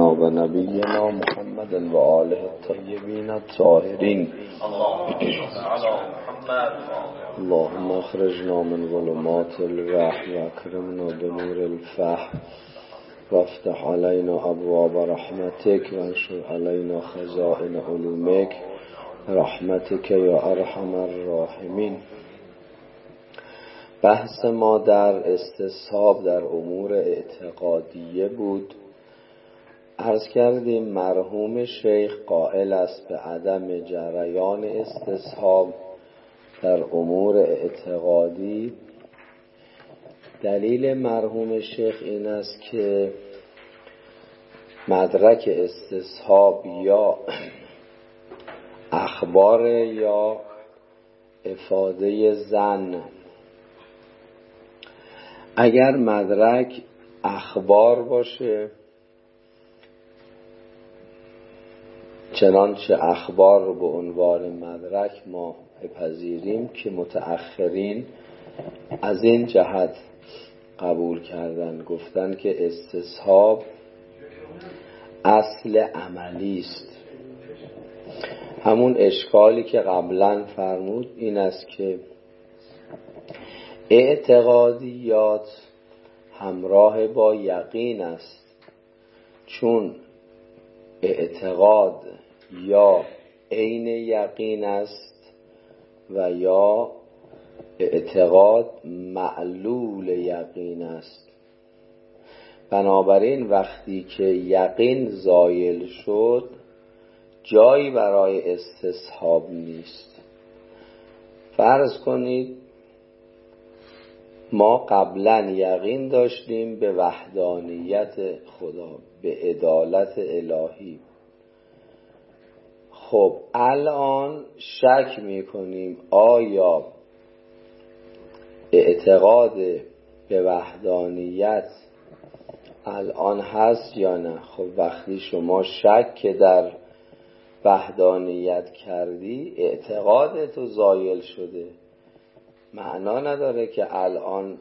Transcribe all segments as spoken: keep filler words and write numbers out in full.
جناب نبینا محمد و آله الطیبین الطاهرین. اللهم اخرجنا من ظلمات الوهم واکرمنا بنور الفهم وافتح علينا ابواب رحمتك وانشر علينا خزائن علومك رحمتك یا ارحم الراحمین. بحث ما در استصحاب در امور اعتقادیه بود. عرض کردیم مرحوم شیخ قائل است به عدم جریان استصحاب در امور اعتقادی. دلیل مرحوم شیخ این است که مدرک استصحاب یا اخبار یا افاده ظن. اگر مدرک اخبار باشه، چنانچه اخبار رو به عنوان مدرک ما بپذیریم که متأخرین از این جهت قبول کردن، گفتن که استصحاب اصل عملی است. همون اشکالی که قبلا فرمود این است که اعتقادیات همراه با یقین است، چون اعتقاد یا عین یقین است و یا اعتقاد معلول یقین است. بنابراین وقتی که یقین زایل شد جایی برای استصحاب نیست. فرض کنید ما قبلا یقین داشتیم به وحدانیت خدا، به عدالت الهی. خب الان شک میکنیم آیا اعتقاد به وحدانیت الان هست یا نه. خب وقتی شما شک در وحدانیت کردی اعتقادت زایل شده، معنا نداره که الان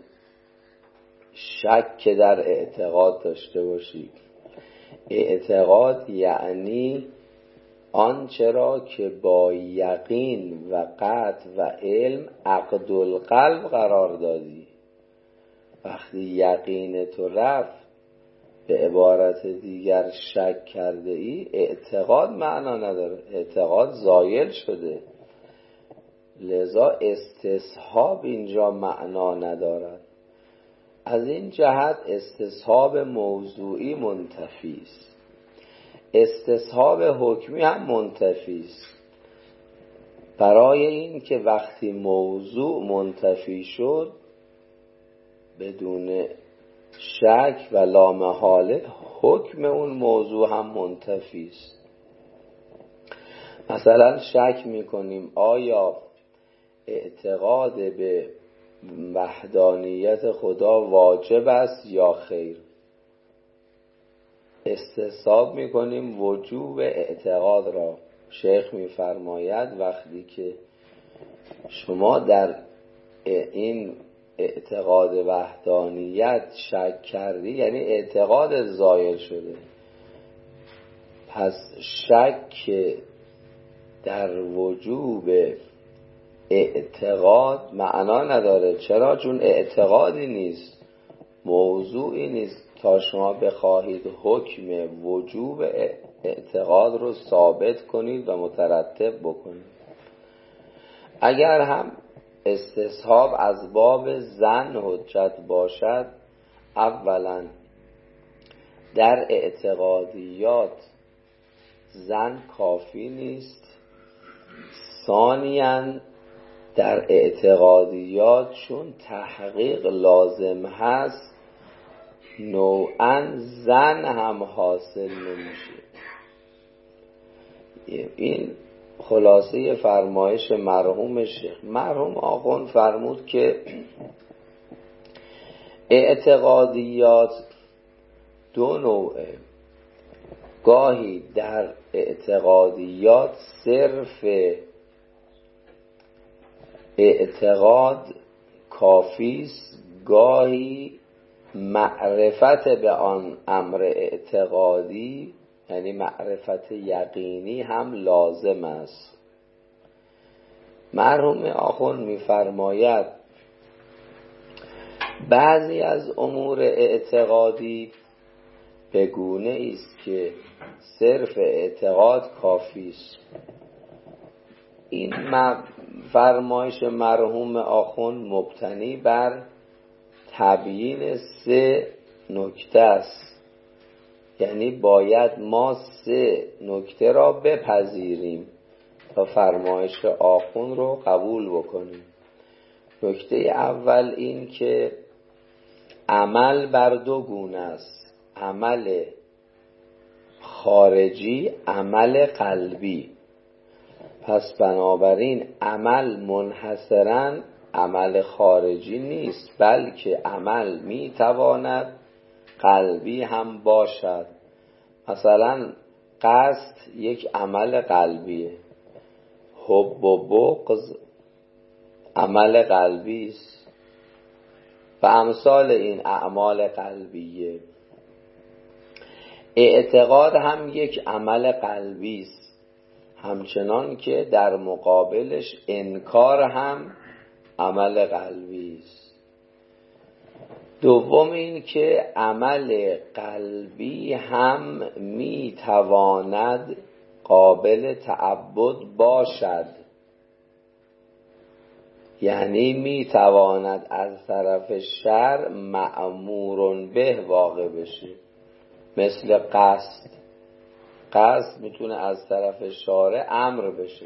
شک در اعتقاد داشته باشی. اعتقاد یعنی آنچه را که با یقین و قطع و علم عقد القلب قرار دادی. وقتی یقین تو رفت، به عبارت دیگر شک کرده ای، اعتقاد معنا نداره، اعتقاد زایل شده. لذا استصحاب اینجا معنا ندارد. از این جهت استصحاب موضوعی منتفی است. استصحاب حکمی هم منتفی است. برای این که وقتی موضوع منتفی شد بدون شک و لامحاله حکم اون موضوع هم منتفی است. مثلا شک میکنیم آیا اعتقاد به وحدانیت خدا واجب است یا خیر. استصحاب میکنیم وجوب اعتقاد را. شیخ میفرماید وقتی که شما در این اعتقاد وحدانیت شک کردی یعنی اعتقاد زایل شده. پس شک در وجوب اعتقاد معنا نداره. چرا؟ چون اعتقادی نیست، موضوعی نیست تا شما بخواهید حکم وجوب اعتقاد رو ثابت کنید و مترتب بکنید. اگر هم استصحاب از باب ظن حجت باشد، اولا در اعتقادیات ظن کافی نیست. ثانیاً در اعتقادیات چون تحقیق لازم هست نوعاً ظن هم حاصل نمیشه. این خلاصه فرمایش مرحوم شیخ. مرحوم آخوند فرمود که اعتقادیات دو نوعه. گاهی در اعتقادیات صرف اعتقاد کافی است، گاهی معرفت به آن امر اعتقادی یعنی معرفت یقینی هم لازم است. مرحوم آخوند می‌فرماید بعضی از امور اعتقادی به گونه است که صرف اعتقاد کافی است. این فرمایش مرحوم آخوند مبتنی بر تبیین سه نکته است، یعنی باید ما سه نکته را بپذیریم تا فرمایش آخوند رو قبول بکنیم. نکته اول این که عمل بر دو گونه است، عمل خارجی، عمل قلبی. پس بنابراین عمل منحصراً عمل خارجی نیست، بلکه عمل میتواند قلبی هم باشد. مثلا قصد یک عمل قلبیه، حب و بغض عمل قلبی است و امثال این اعمال قلبیه. اعتقاد هم یک عمل قلبی است، همچنان که در مقابلش انکار هم عمل قلبی است. دوم این که عمل قلبی هم میتواند قابل تعبد باشد، یعنی میتواند از طرف شرع مأمور به واقع بشه. مثل قصد، قصد میتونه از طرف شارع امر بشه.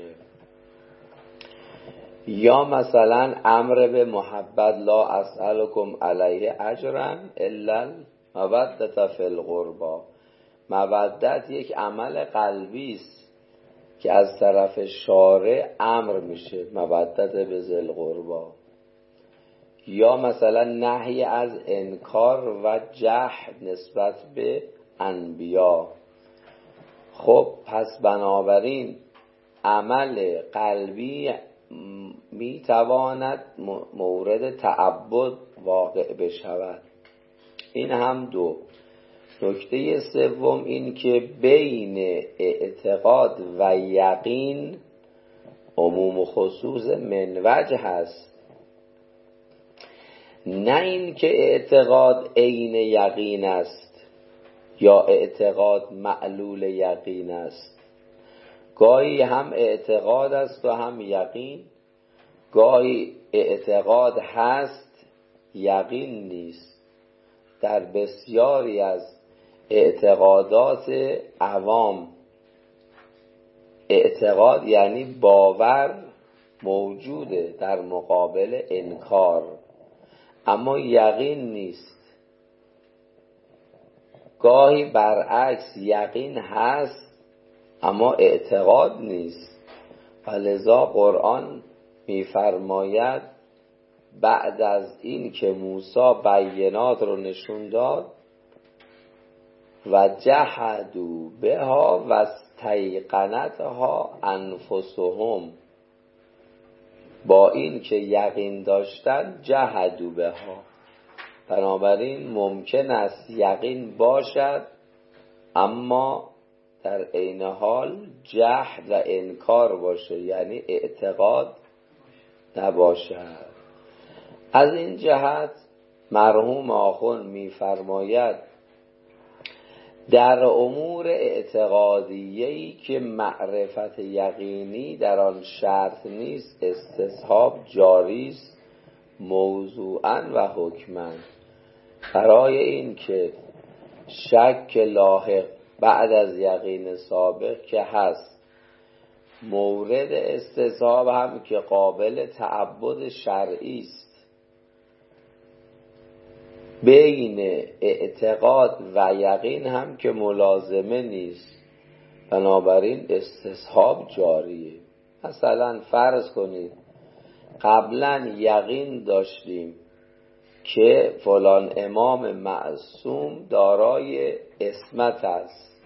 یا مثلا امر به محبت، لا اسألکم علیه اجرا الا المودة فی القربى. مودت یک عمل قلبی است که از طرف شارع امر میشه، مودت به ذی القربى. یا مثلا نهی از انکار و جحد نسبت به انبیا. خب پس بنابراین عمل قلبی میتواند مورد تعبد واقع بشود. این هم دو. نکته سوم این که بین اعتقاد و یقین عموم و خصوص من وجه هست، نه این که اعتقاد عین یقین است یا اعتقاد معلول یقین است. گاهی هم اعتقاد است و هم یقین، گاهی اعتقاد هست یقین نیست. در بسیاری از اعتقادات عوام اعتقاد یعنی باور موجوده در مقابل انکار، اما یقین نیست. گاهی برعکس یقین هست اما اعتقاد نیست. فلذا قرآن میفرماید بعد از این که موسی بینات رو نشون داد و جحدوا بها و استیقنتها انفسهم، با این که یقین داشتن جحدوا بها. بنابراین ممکن است یقین باشد اما در عین حال جحد و انکار باشه، یعنی اعتقاد نباشد. از این جهت مرحوم آخوند می‌فرماید در امور اعتقادیه‌ای که معرفت یقینی در آن شرط نیست استصحاب جاری است موضوعاً و حکماً. برای این که شک لاحق بعد از یقین سابق که هست، مورد استصحاب هم که قابل تعبد شرعی است، بین اعتقاد و یقین هم که ملازمه نیست، بنابراین استصحاب جاریه. مثلا فرض کنید قبلا یقین داشتیم که فلان امام معصوم دارای عصمت است،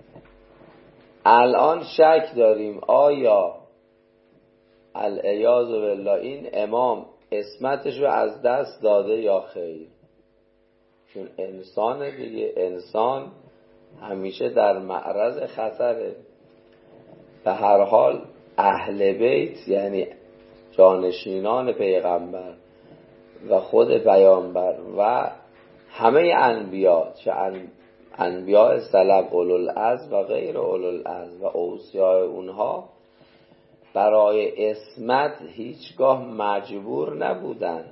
الان شک داریم آیا العیاذ بالله این امام عصمتش رو از دست داده یا خیر. چون انسان دیگه، انسان همیشه در معرض خطره. به هر حال اهل بیت یعنی جانشینان پیغمبر و خود پیامبر و همه انبیا، چه انبیاء سلف اولوالعزم و غیر اولوالعزم و اوصیاء اونها، برای عصمت هیچگاه مجبور نبودن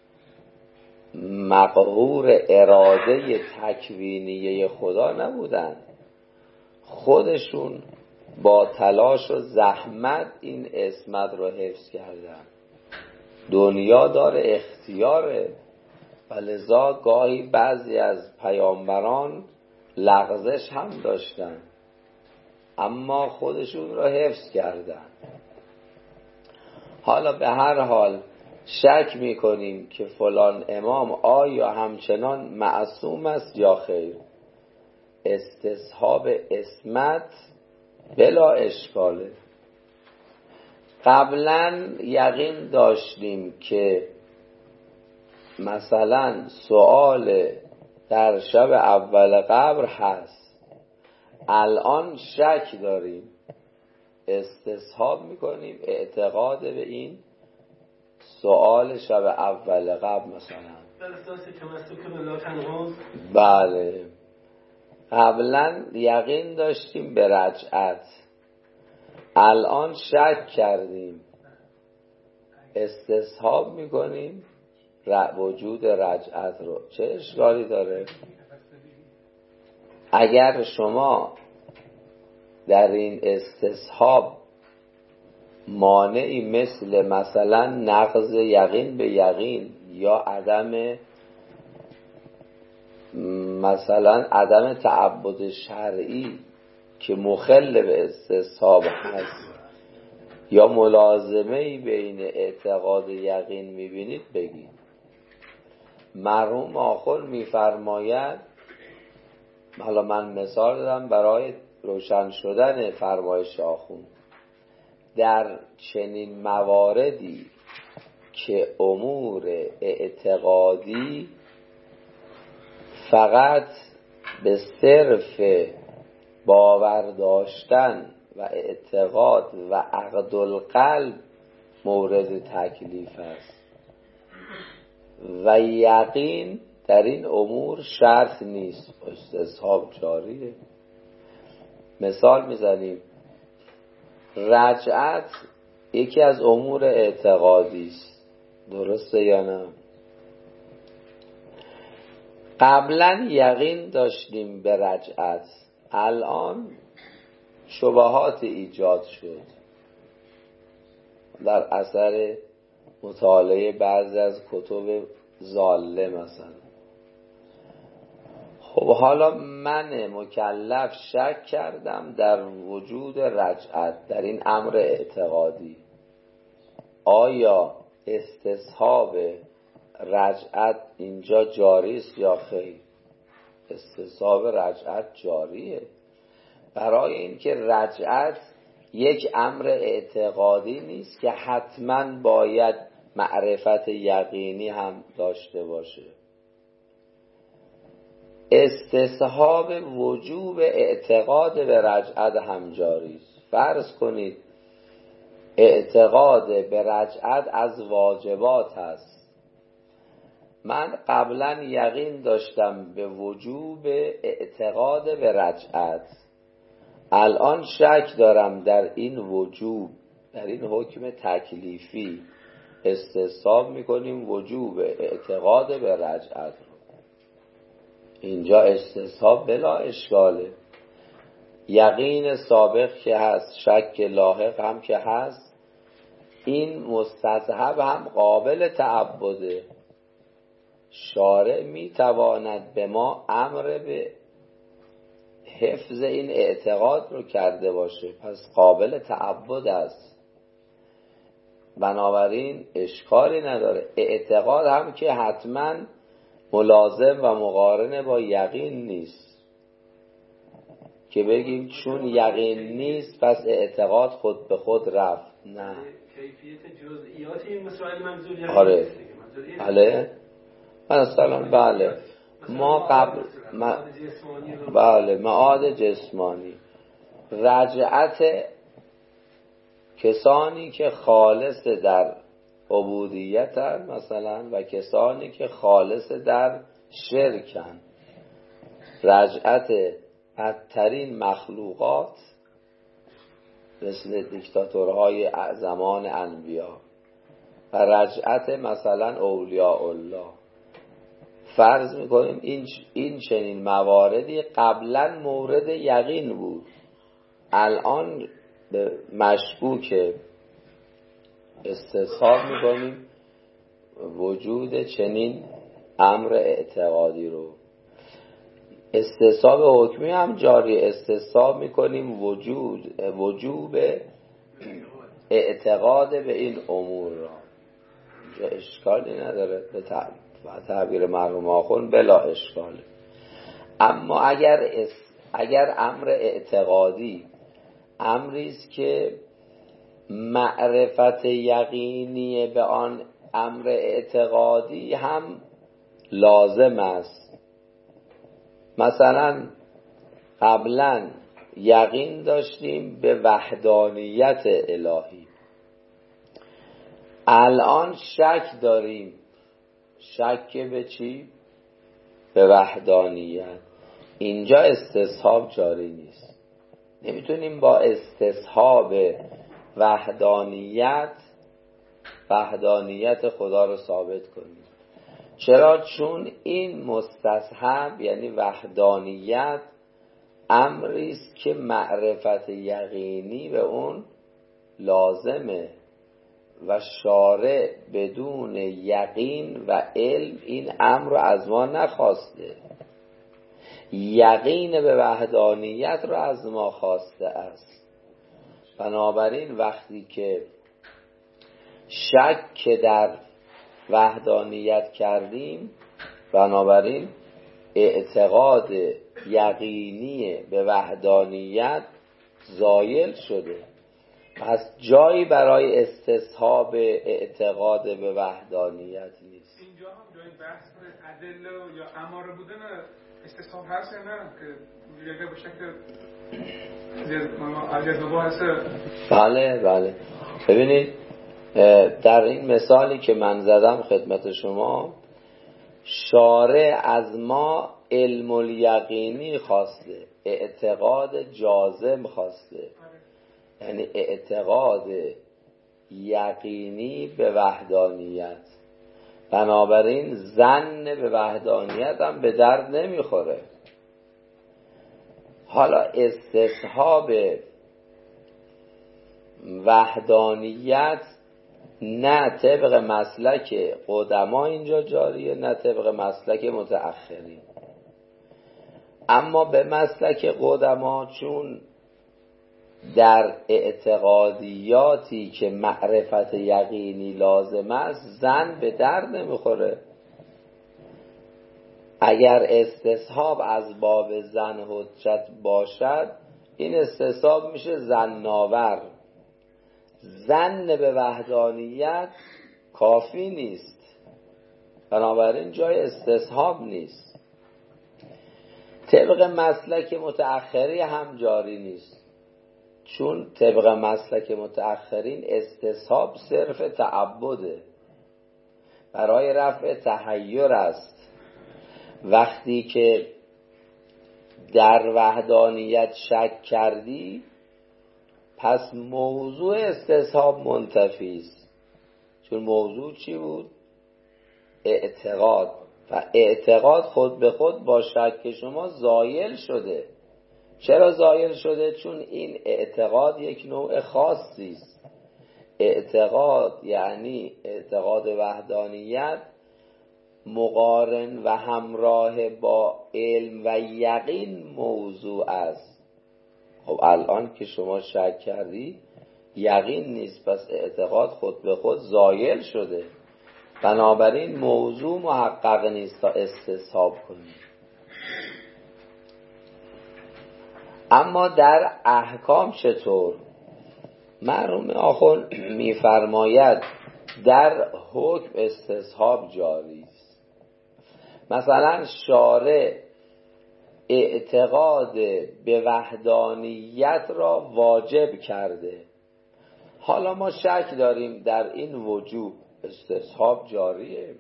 مقهور اراده تکوینیه خدا نبودن، خودشون با تلاش و زحمت این عصمت رو حفظ کردن. دنیا داره اختیاره و لذا گاهی بعضی از پیامبران لغزش هم داشتن اما خودشون رو حفظ کردن. حالا به هر حال شک میکنیم که فلان امام آیا همچنان معصوم است یا خیر. استصحاب عصمت بلا اشکاله. قبلا یقین داشتیم که مثلا سؤال در شب اول قبر هست، الان شک داریم، استصحاب میکنیم اعتقاد به این سؤال شب اول قبر مثلا. بله، قبلا یقین داشتیم به رجعت، الان شک کردیم، استصحاب میکنیم وجود رجعت رو. چه اشکالی داره؟ اگر شما در این استصحاب مانعی مثل مثلا نقض یقین به یقین یا عدم مثلا عدم تعبد شرعی که مخل به استصحاب هست یا ملازمه‌ای بین اعتقاد یقین میبینید بگید. مرحوم آخر میفرماید، حالا من مثال دادم برای روشن شدن فرمایش آخوند، در چنین مواردی که امور اعتقادی فقط به صرف باور داشتن و اعتقاد و عقد القلب مورد تکلیف است و یقین در این امور شرط نیست، استصحاب جاریه. مثال میزنیم، رجعت یکی از امور اعتقادی است، درسته یا نه؟ قبلا یقین داشتیم به رجعت، الان شبهات ایجاد شد در اثر مطالعه بعضی از کتب ضاله مثلا. خب حالا من مکلف شک کردم در وجود رجعت در این امر اعتقادی، آیا استصحاب رجعت اینجا جاری است یا خیر؟ استصحاب رجعت جاریه، برای اینکه رجعت یک امر اعتقادی نیست که حتما باید معرفت یقینی هم داشته باشه. استصحاب وجوب اعتقاد به رجعت هم جاری است. فرض کنید اعتقاد به رجعت از واجبات است، من قبلا یقین داشتم به وجوب اعتقاد به رجعت، الان شک دارم در این وجوب، در این حکم تکلیفی استصحاب میکنیم وجوب اعتقاد به رجعت رو. اینجا استصحاب بلا اشکاله. یقین سابق که هست، شک لاحق هم که هست، این مستصحب هم قابل تعبده. شارع میتواند به ما امر به حفظ این اعتقاد رو کرده باشه، پس قابل تعبد است، بنابراین اشکالی نداره. اعتقاد هم که حتما ملازم و مقارن با یقین نیست که بگیم چون یقین نیست پس اعتقاد خود به خود رفت، نه. کیفیت جزئیات این مسائل منظور یقین آره. بله مثلا بله ما قبل ما بله معاد جسمانی، رجعت کسانی که خالص در عبودیتن مثلا و کسانی که خالص در شرکن، رجعت بدترین مخلوقات مثل دیکتاتورهای زمان انبیا و رجعت مثلا اولیاء الله. فرض میکنیم این این چنین مواردی قبلا مورد یقین بود، الان به مشکوک استصحاب میکنیم وجود چنین امر اعتقادی رو. استصحاب حکمی هم جاری، استصحاب میکنیم وجود وجوب اعتقاد به این امور را. اینجا اشکالی نداره، به تعبیر مرحوم آخوند بلا اشکاله. اما اگر اس اگر امر اعتقادی امری است که معرفت یقینی به آن امر اعتقادی هم لازم است، مثلا قبلا یقین داشتیم به وحدانیت الهی، الان شک داریم. شک به چی؟ به وحدانیت. اینجا استصحاب جاری نیست، نمیتونیم با استصحاب وحدانیت وحدانیت خدا رو ثابت کنیم. چرا؟ چون این مستصحب یعنی وحدانیت امری است که معرفت یقینی به اون لازمه و شارع بدون یقین و علم این امر رو از ما نخواسته، یقین به وحدانیت رو از ما خواسته است. بنابراین وقتی که شک در وحدانیت کردیم، بنابراین اعتقاد یقینی به وحدانیت زایل شده، پس جایی برای استصحاب اعتقاد به وحدانیت نیست. اینجا هم جای بحث ادله یا اماره بودن استصحاب هست یا نه که یه به شکل عجزبا هست؟ بله بله. ببینید در این مثالی که من زدم خدمت شما، شارع از ما علم الیقینی خواسته، اعتقاد جازم خواسته، یعنی اعتقاد یقینی به وحدانیت. بنابراین ظن به وحدانیت هم به درد نمیخوره. حالا استصحاب وحدانیت نه طبق مسلک قدما اینجا جاریه، نه طبق مسلک متأخرین. اما به مسلک قدما چون در اعتقادیاتی که معرفت یقینی لازم است ظن به درد نمیخوره. اگر استصحاب از باب ظن حجت باشد، این استصحاب میشه ظن‌آور. ظن به وحدانیت کافی نیست، بنابراین جای استصحاب نیست. طبق مسلک متأخری هم جاری نیست، چون طبق مسلک متأخرین استصحاب صرف تعبده، برای رفع تحیر است. وقتی که در وحدانیت شک کردی، پس موضوع استصحاب منتفی است. چون موضوع چی بود؟ اعتقاد، و اعتقاد خود به خود با شک شما زایل شده. چرا زایل شده؟ چون این اعتقاد یک نوع خاصی است. اعتقاد یعنی اعتقاد وحدانیت مقارن و همراه با علم و یقین موضوع است. خب الان که شما شک کردی یقین نیست، پس اعتقاد خود به خود زایل شده، بنابراین موضوع محقق نیست تا استصحاب کنید. اما در احکام چطور؟ مرحوم آخوند میفرماید در حکم استصحاب جاری است. مثلا شارع اعتقاد به وحدانیت را واجب کرده، حالا ما شک داریم در این وجوب، استصحاب جاریه.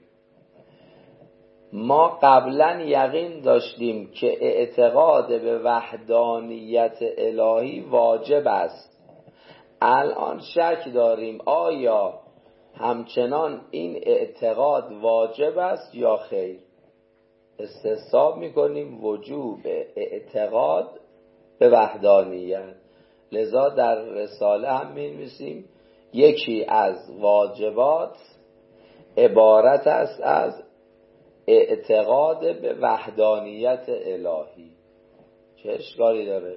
ما قبلا یقین داشتیم که اعتقاد به وحدانیت الهی واجب است، الان شک داریم آیا همچنان این اعتقاد واجب است یا خیر. استصحاب میکنیم وجوب اعتقاد به وحدانیت. لذا در رساله هم می‌نویسیم یکی از واجبات عبارت است از اعتقاد به وحدانیت الهی. چه اشکالی داره؟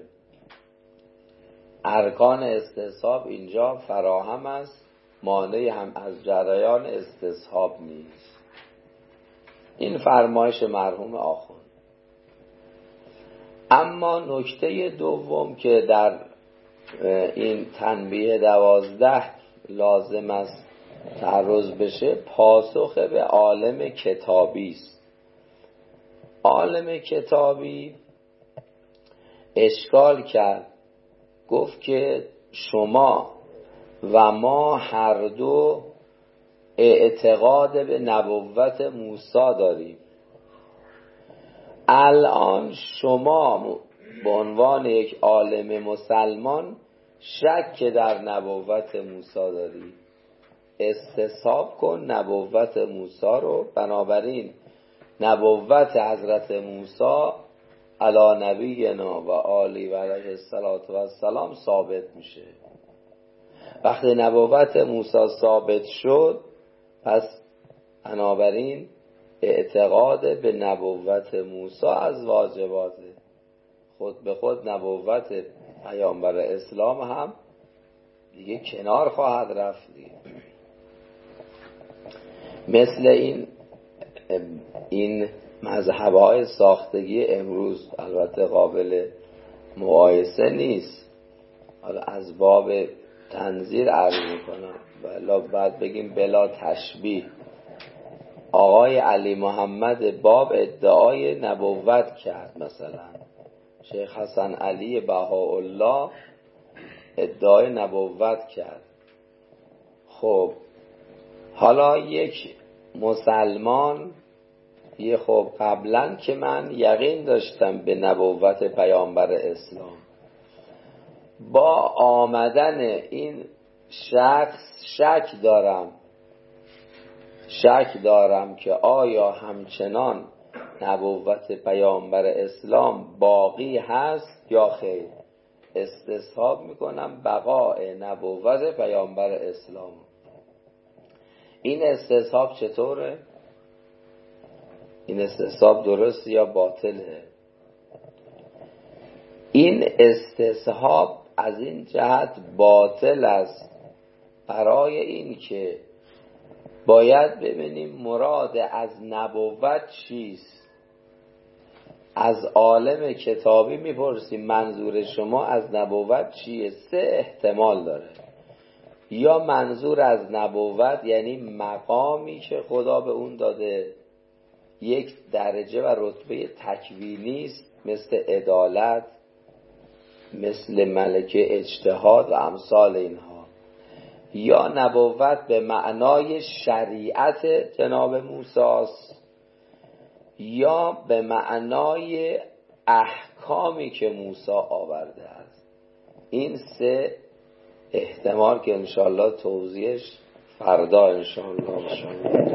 ارکان استصحاب اینجا فراهم است، مانعی هم از جریان استصحاب نیست. این فرمایش مرحوم آخوند. اما نکته دوم که در این تنبیه دوازده لازم است تعرض بشه، پاسخ به عالم کتابی است. عالم کتابی اشکال کرد، گفت که شما و ما هر دو اعتقاد به نبوت موسی داریم. الان شما به عنوان یک عالم مسلمان شک در نبوت موسی داری، استصحاب کن نبوت موسی رو. بنابراین نبوت حضرت موسی علی نبینا و آلی و علیه السلام ثابت میشه. وقتی نبوت موسی ثابت شد، پس بنابراین اعتقاد به نبوت موسی از واجباته. خود به خود نبوت پیامبر اسلام هم دیگه کنار خواهد رفت دیگه. مثل این این مذهب‌های ساختگی امروز البته قابل مقایسه نیست. حالا از باب تنظیر عرض میکنم، ولی بعد بگیم بلا تشبیه. آقای علی محمد باب ادعای نبوت کرد، مثلا شیخ حسن علی بهاءالله ادعای نبوت کرد. خب حالا یک مسلمان یه خب قبلا که من یقین داشتم به نبوت پیامبر اسلام، با آمدن این شخص شک دارم شک دارم که آیا همچنان نبوت پیامبر اسلام باقی هست یا خیر. استصحاب میکنم بقای نبوت پیامبر اسلام. این استصحاب چطوره؟ این استصحاب درست یا باطله؟ این استصحاب از این جهت باطل است، برای این که باید ببینیم مراد از نبوت چیست. از عالم کتابی میپرسیم منظور شما از نبوت چیه؟ سه احتمال داره. یا منظور از نبوت یعنی مقامی که خدا به اون داده، یک درجه و رتبه تکوینی است، مثل عدالت، مثل ملکه اجتهاد و امثال اینها. یا نبوت به معنای شریعت جناب موسی است، یا به معنای احکامی که موسی آورده است. این سه احتمال که انشاءالله توضیحش فردا انشاءالله انشاءالله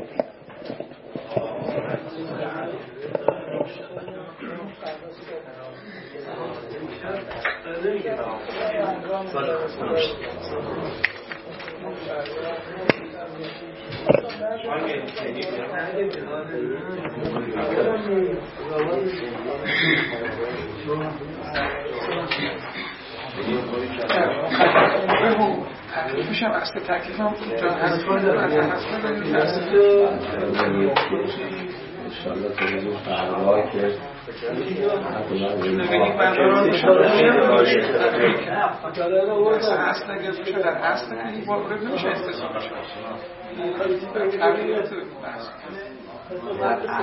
میشم اصل تکلیفم جا هست انشاءالله توضیح فردا که نگهید بنداران اصل اگر بشه در اصل کنی با رب نمیشه استثاب بشه تغییرات